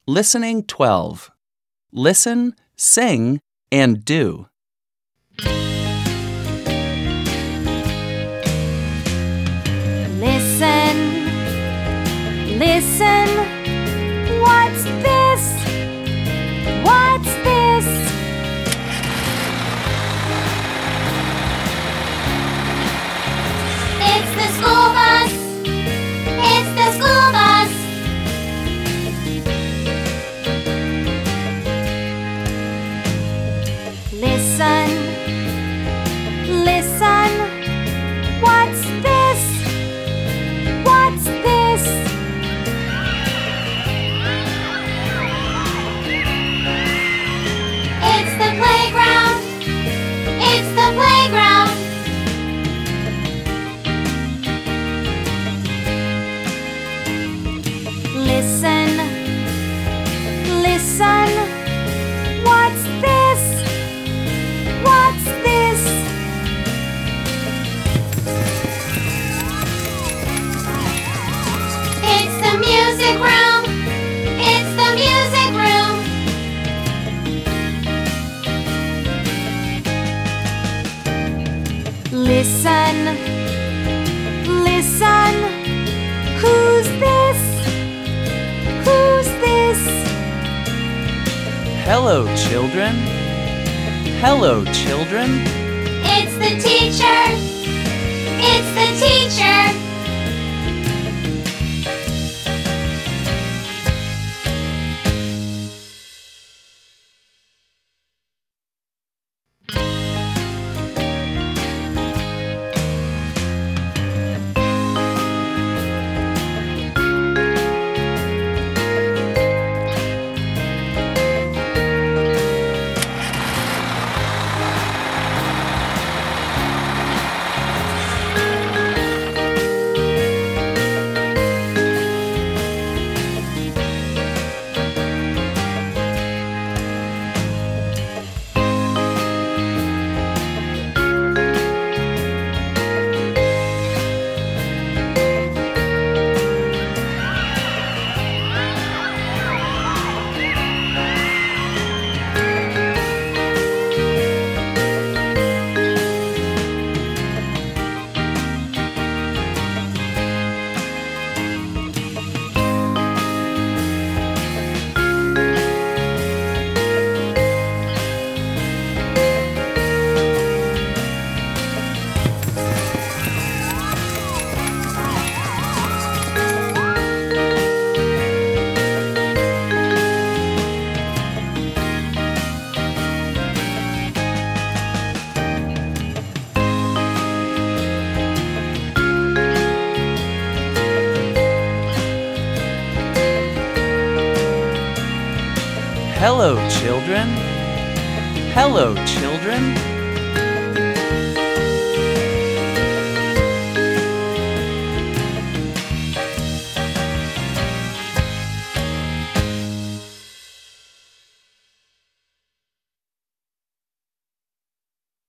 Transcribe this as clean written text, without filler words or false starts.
Listening 12. Listen, sing, and do. Listen, listen, what's this? What's this? It's the school bus. It's the school bus. Listen, listen, what's this? What's this? It's the playground. It's the playground. Listen, listen, what's this? What's this? It's the music room. It's the music room. Listen, listen, who's this? Who's this? Hello, children. Hello, children. It's the teacher. It's the teacher. Hello, children. Hello, children.